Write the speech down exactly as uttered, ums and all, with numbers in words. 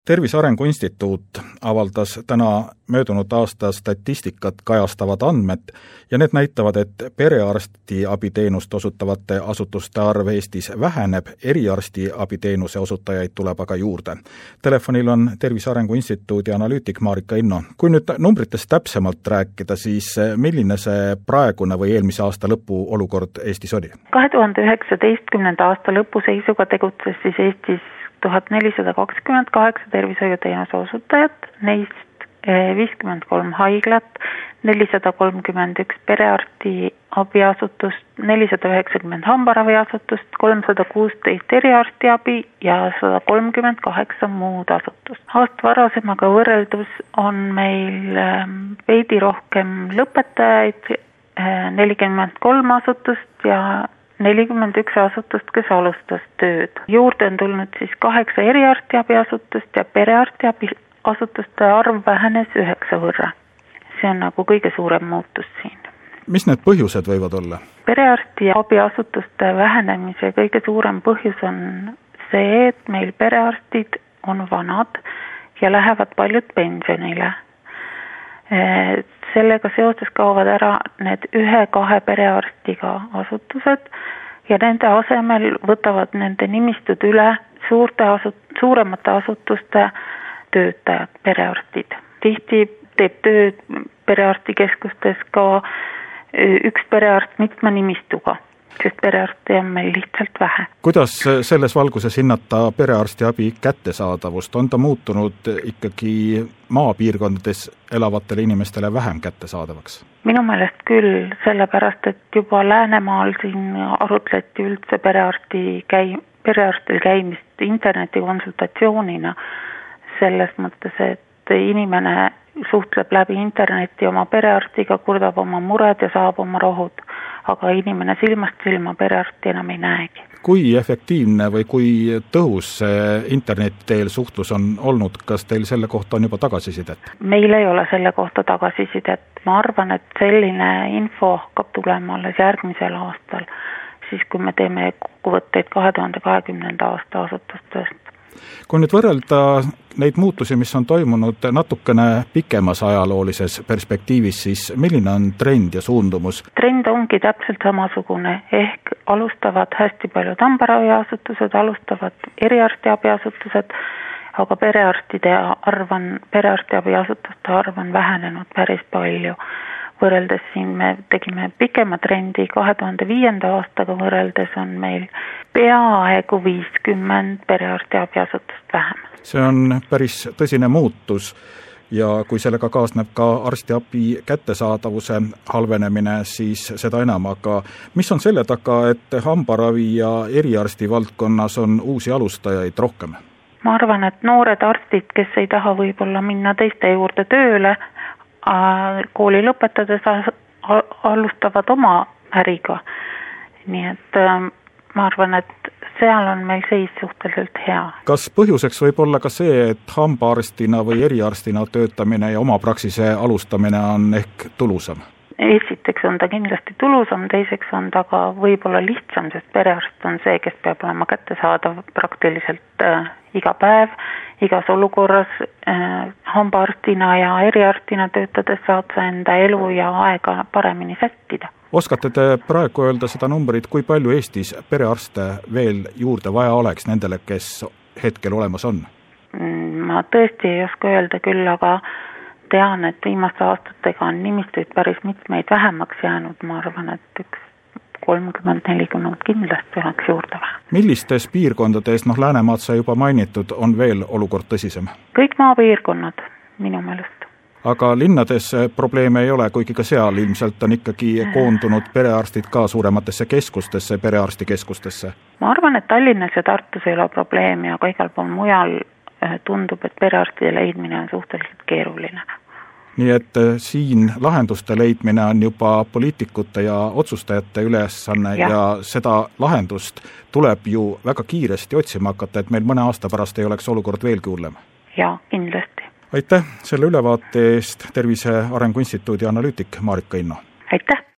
Tervise Arengu Instituut avaldas täna möödunud aasta statistikat kajastavad andmed ja need näitavad, et perearstiabiteenust osutavate asutuste arv Eestis väheneb, eriarstiabiteenuse osutajaid tuleb aga juurde. Telefonil on Tervise Arengu Instituudi analüütik Marika Inno. Kui nüüd numbritest täpsemalt rääkida, siis milline see praegune või eelmise aasta lõpu olukord Eestis oli? kahe tuhande üheksateistkümnenda aasta lõpu seisuga tegutses siis Eestis tuhat nelisada kakskümmend kaheksa tervishoiuteenuse osutajat, neist viiskümmend kolm haiglat, nelisada kolmkümmend üks perearsti abiasutust, nelisada üheksakümmend hambaraviasutust, kolmsada kuusteist eriarstiabi ja sada kolmkümmend kaheksa muud asutust. Aasta varasemaga võrreldus on meil veidi rohkem lõpetajaid, nelikümmend kolm asutust ja nelikümmend üks asutust, kes alustas tööd. Juurde on tulnud siis kaheksa eriarstiabiasutust ja perearstiabiasutuste arv vähenes üheksa võrra. See on nagu kõige suurem muutus siin. Mis need põhjused võivad olla? Perearstiabiasutuste vähenemise kõige suurem põhjus on see, et meil perearstid on vanad ja lähevad paljud pensionile. Sellega seoses kaovad ära need ühe-kahe perearstiga asutused ja nende asemel võtavad nende nimistud üle suurte asut- suuremate asutuste töötajad, perearstid. Tihti teeb tööd perearstikeskustes ka üks perearst mitme nimistuga, sest perearsti on meil lihtsalt vähe. Kuidas selles valguses hinnata perearstiabi kättesaadavust? On ta muutunud ikkagi maapiirkondades elavatele inimestele vähem kättesaadavaks? Minu meelest küll, sellepärast, et juba Läänemaal siin arutleti üldse perearsti käi, perearstil käimist internetikonsultatsioonina selles mõttes, et inimene suhtleb läbi interneti oma perearstiga, kurdab oma mured ja saab oma rohud, aga inimene silmast silma perearsti enam ei näegi. Kui efektiivne või kui tõhus see interneti teel suhtlus on olnud, kas teil selle kohta on juba tagasisidet? Meil ei ole selle kohta tagasisidet. Ma arvan, et selline info hakkab tulema alles järgmisel aastal, siis kui me teeme kokkuvõtteid kahe tuhande kahekümnenda aasta asutustest. Kui nüüd võrrelda neid muutusi, mis on toimunud natukene pikemas ajaloolises perspektiivis, siis milline on trend ja suundumus? Trend ongi täpselt samasugune, ehk alustavad hästi paljud hambaraviasutused, alustavad eriarstiabiasutused, aga perearstide arv on, perearstiabiasutuste arv on vähenenud päris palju. Võrreldes siin me tegime pikema trendi, kahe tuhande viienda aastaga võrreldes on meil peaaegu viiskümmend perearstiabiasutust vähem. See on päris tõsine muutus ja kui sellega kaasneb ka arstiabi kättesaadavuse halvenemine, siis seda enam, aga mis on selle taga, et hambaravi ja eriarsti valdkonnas on uusi alustajaid rohkem? Ma arvan, et noored arstid, kes ei taha võib-olla minna teiste juurde tööle, kooli lõpetades alustavad oma äriga. Nii et ma arvan, et seal on meil seis suhteliselt hea. Kas põhjuseks võib olla ka see, et hambaarstina või eriarstina töötamine ja oma praksise alustamine on ehk tulusam? Esiteks on ta kindlasti tulusam, teiseks on ta ka võib-olla lihtsam, sest perearst on see, kes peab olema kättesaadav praktiliselt äh, iga päev, igas olukorras. Äh, hambaarstina ja eriarstina töötades saad sa enda elu ja aega paremini sättida. Oskate te praegu öelda seda numbrit, kui palju Eestis perearste veel juurde vaja oleks nendele, kes hetkel olemas on? Ma tõesti ei oska öelda küll, aga tean, et viimaste aastatega on nimistuid päris mitmeid vähemaks jäänud. Ma arvan, et üks kolmkümmend nelikümmend kindlasti oleks juurde vähe. Millistes piirkondades, noh Läänemaad sai juba mainitud, on veel olukord tõsisem? Kõik maapiirkonnad minu meelest. Aga linnades probleeme ei ole, kuigi ka seal ilmselt on ikkagi koondunud perearstid ka suurematesse keskustesse, perearstikeskustesse? Ma arvan, et Tallinnas ja Tartus ei ole probleemi, aga igal pool mujal tundub, et perearstide leidmine on suhteliselt keeruline. Nii et siin lahenduste leidmine on juba poliitikute ja otsustajate ülesanne ja. ja seda lahendust tuleb ju väga kiiresti otsima hakata, et meil mõne aasta pärast ei oleks olukord veelgi hullem. Ja, kindlasti. Aitäh selle ülevaate eest, Tervise Arengu Instituudi analüütik Marika Inno. Aitäh!